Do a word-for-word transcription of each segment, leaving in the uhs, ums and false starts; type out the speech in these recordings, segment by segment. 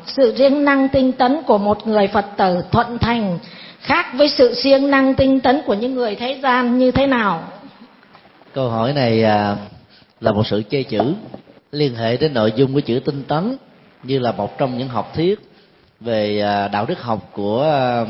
sự siêng năng tinh tấn của một người Phật tử thuận thành khác với sự siêng năng tinh tấn của những người thế gian như thế nào? Câu hỏi này à, là một sự chê chữ liên hệ đến nội dung của chữ tinh tấn, như là một trong những học thuyết về à, đạo đức học của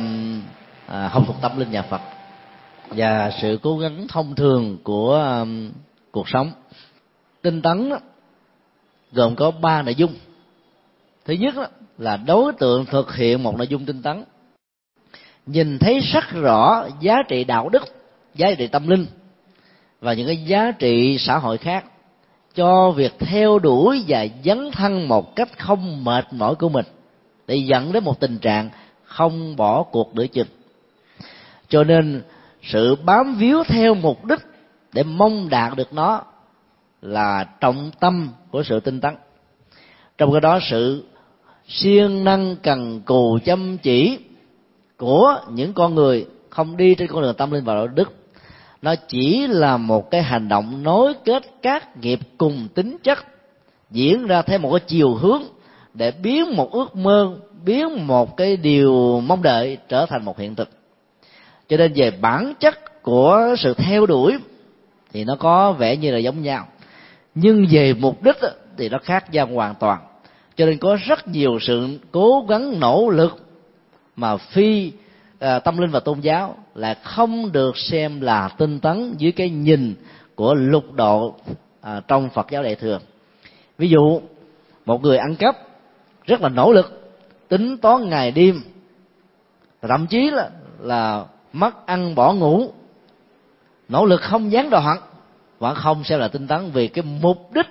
à, học thuật tâm linh nhà Phật và sự cố gắng thông thường của à, cuộc sống. Tinh tấn đó, gồm có ba nội dung. Thứ nhất đó, là đối tượng thực hiện một nội dung tinh tấn nhìn thấy rất rõ giá trị đạo đức, giá trị tâm linh và những cái giá trị xã hội khác cho việc theo đuổi và dấn thân một cách không mệt mỏi của mình, để dẫn đến một tình trạng không bỏ cuộc nửa chừng. Cho nên sự bám víu theo mục đích để mong đạt được nó là trọng tâm của sự tinh tấn. Trong cái đó, sự siêng năng cần cù chăm chỉ của những con người không đi trên con đường tâm linh và đạo đức, nó chỉ là một cái hành động nối kết các nghiệp cùng tính chất diễn ra theo một cái chiều hướng để biến một ước mơ, biến một cái điều mong đợi trở thành một hiện thực. Cho nên về bản chất của sự theo đuổi thì nó có vẻ như là giống nhau, nhưng về mục đích thì nó khác nhau hoàn toàn. Cho nên có rất nhiều sự cố gắng nỗ lực mà phi à, tâm linh và tôn giáo là không được xem là tinh tấn dưới cái nhìn của lục độ à, trong Phật giáo Đại thừa. Ví dụ, một người ăn cắp rất là nỗ lực, tính toán ngày đêm, thậm chí là, là mất ăn bỏ ngủ, nỗ lực không gián đoạn, vẫn không xem là tinh tấn, vì cái mục đích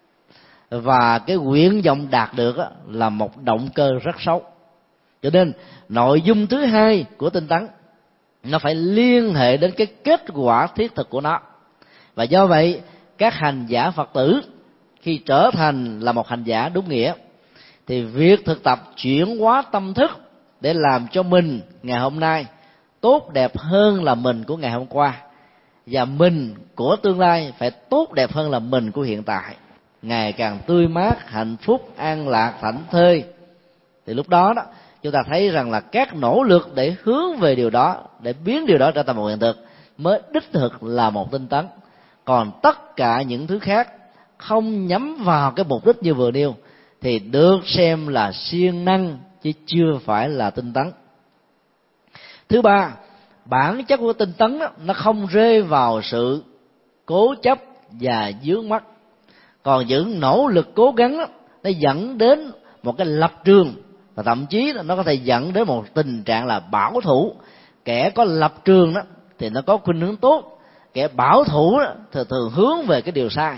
và cái nguyện vọng đạt được là một động cơ rất xấu. Cho nên nội dung thứ hai của tinh tấn nó phải liên hệ đến cái kết quả thiết thực của nó. Và do vậy các hành giả Phật tử khi trở thành là một hành giả đúng nghĩa thì việc thực tập chuyển hóa tâm thức để làm cho mình ngày hôm nay tốt đẹp hơn là mình của ngày hôm qua, và mình của tương lai phải tốt đẹp hơn là mình của hiện tại, ngày càng tươi mát, hạnh phúc, an lạc, thảnh thơi. Thì lúc đó đó chúng ta thấy rằng là các nỗ lực để hướng về điều đó, để biến điều đó trở thành một hiện thực mới đích thực là một tinh tấn. Còn tất cả những thứ khác không nhắm vào cái mục đích như vừa nêu thì được xem là siêng năng chứ chưa phải là tinh tấn. Thứ ba, bản chất của tinh tấn đó, nó không rơi vào sự cố chấp và vướng mắc. Còn những nỗ lực cố gắng đó, nó dẫn đến một cái lập trường, và thậm chí nó có thể dẫn đến một tình trạng là bảo thủ. Kẻ có lập trường đó thì nó có khuynh hướng tốt, kẻ bảo thủ đó, thường thường hướng về cái điều sai.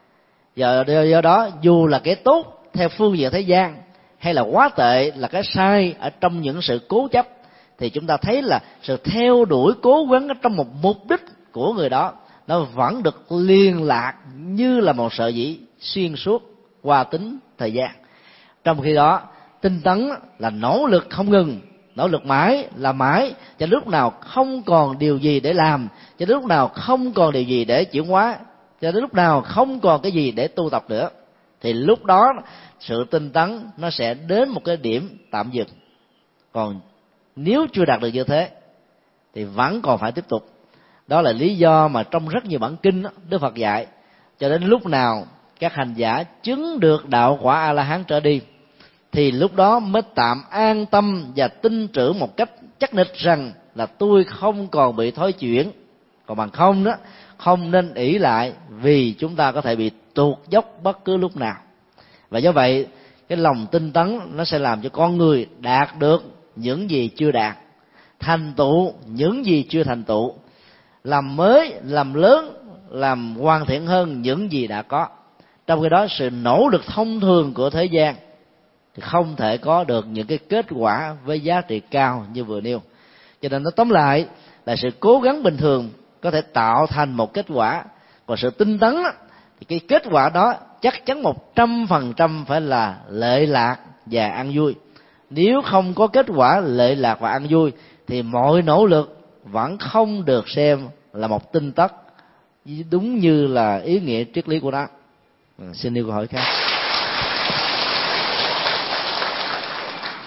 Do, do đó dù là cái tốt theo phương diện thế gian hay là quá tệ là cái sai ở trong những sự cố chấp, thì chúng ta thấy là sự theo đuổi cố gắng ở trong một mục đích của người đó nó vẫn được liên lạc như là một sợi dĩ xuyên suốt qua tính thời gian. Trong khi đó tinh tấn là nỗ lực không ngừng, nỗ lực mãi là mãi, cho lúc nào không còn điều gì để làm, cho lúc nào không còn điều gì để chuyển hóa, cho đến lúc nào không còn cái gì để tu tập nữa, thì lúc đó sự tinh tấn nó sẽ đến một cái điểm tạm dừng. Còn nếu chưa đạt được như thế thì vẫn còn phải tiếp tục. Đó là lý do mà trong rất nhiều bản kinh Đức Phật dạy cho đến lúc nào các hành giả chứng được đạo quả A La Hán trở đi thì lúc đó mới tạm an tâm và tin tưởng một cách chắc nịch rằng là tôi không còn bị thối chuyển. Còn bằng không đó, không nên ỷ lại, vì chúng ta có thể bị tuột dốc bất cứ lúc nào. Và do vậy cái lòng tinh tấn nó sẽ làm cho con người đạt được những gì chưa đạt, thành tựu những gì chưa thành tựu, làm mới, làm lớn, làm hoàn thiện hơn những gì đã có. Trong khi đó sự nỗ lực thông thường của thế gian thì không thể có được những cái kết quả với giá trị cao như vừa nêu. Cho nên nó tóm lại là sự cố gắng bình thường có thể tạo thành một kết quả, còn sự tinh tấn thì cái kết quả đó chắc chắn một trăm phần trăm phải là lợi lạc và an vui. Nếu không có kết quả lợi lạc và an vui thì mọi nỗ lực vẫn không được xem là một tinh tấn đúng như là ý nghĩa triết lý của nó. Xin yêu câu hỏi khác.